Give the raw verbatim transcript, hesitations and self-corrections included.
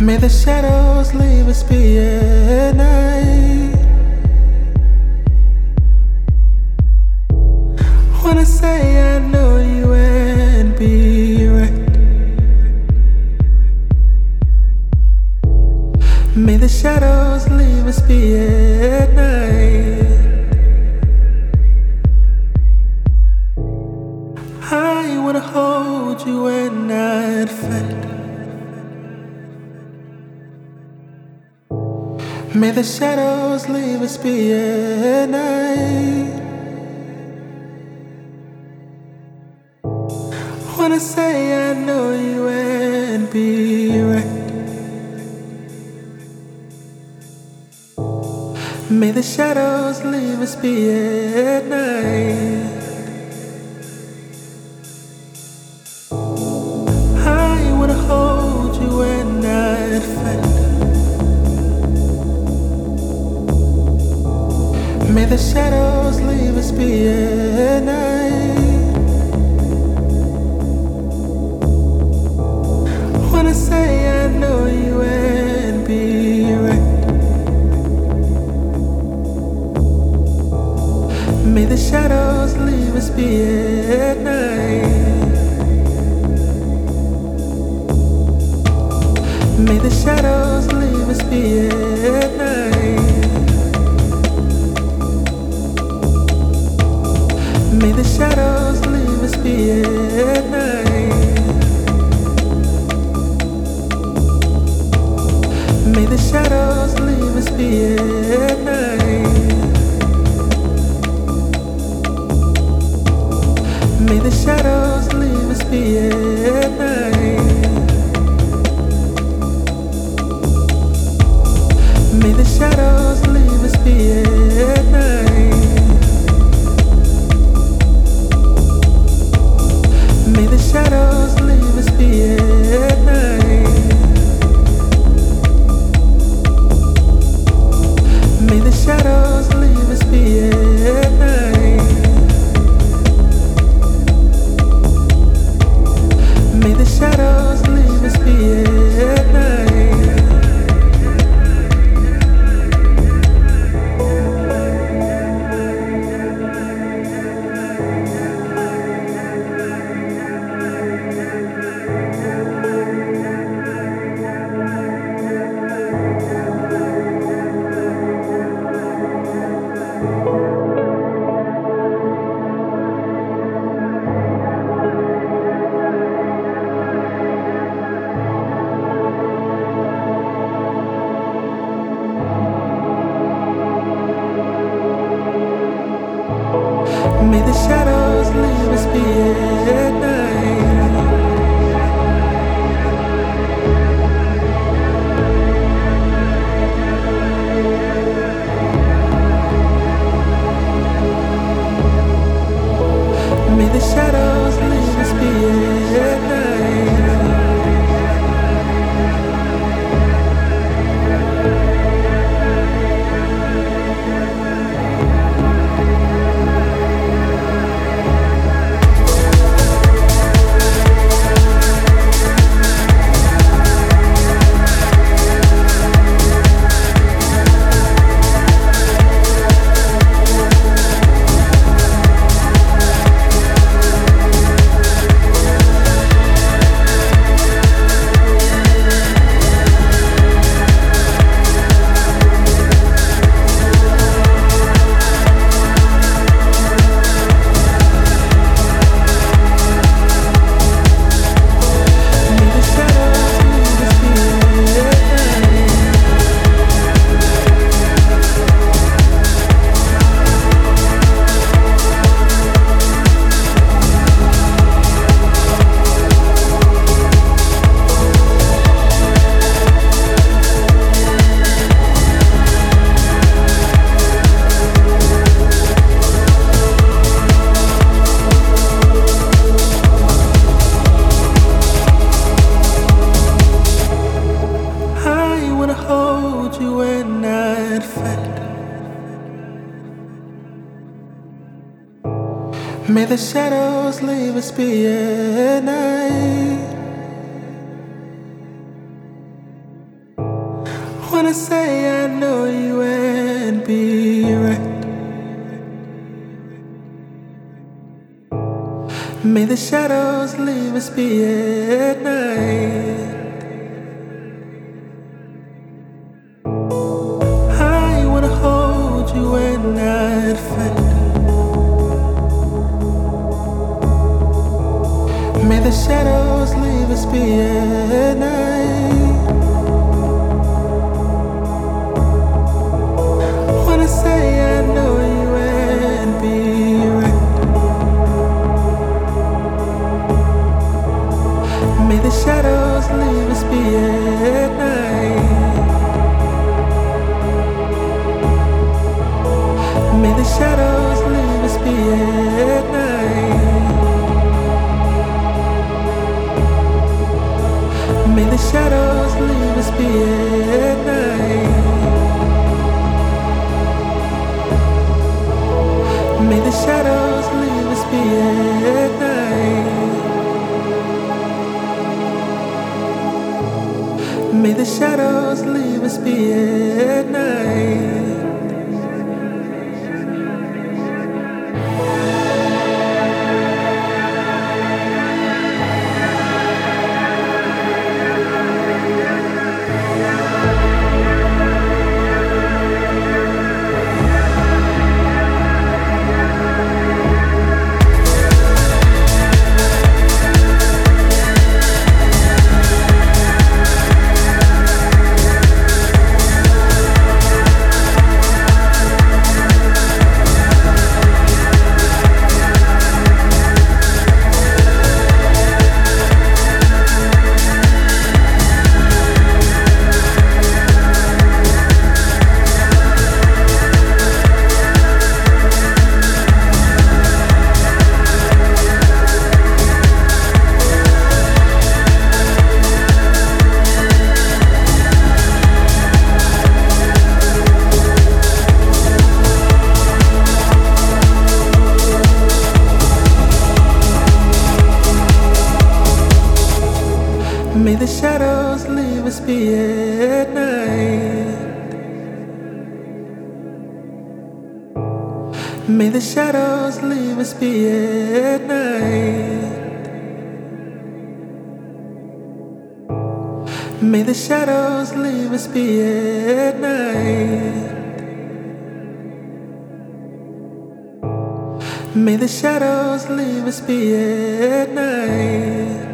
May the shadows leave us be at night. When I say I know you and be right. May the shadows leave us be at night. I wanna hold you and not fight. May the shadows leave us be at night. When I say I know you and be right. May the shadows leave us be at night. I wanna hold you and not fight. May the shadows leave us be at night. When I say I know you and be right. May the shadows leave us be at night. May the shadows leave us be at night. May the shadows leave us be at night. May the shadows leave us be at night. May the shadows leave us be at night. May the shadows leave us be at night. May the shadows leave us be at night. May the shadows leave us be at night. May the shadows leave us be at night. May the shadows leave us be at night. May the shadows leave us be at night. May the shadows leave us be at night. Wanna say I know you and be right. May the shadows leave us be at night. I wanna hold you and not fight. May the shadows leave us be at night. Wanna say I know you and be right. May the shadows leave us be at night. May the shadows leave us be at night. May the shadows leave us be at night. May the shadows leave us be at night. May the shadows leave us be at night. May the shadows leave us be at night. May the shadows leave us be at night. May the shadows leave us be at night. May the shadows leave us be at night.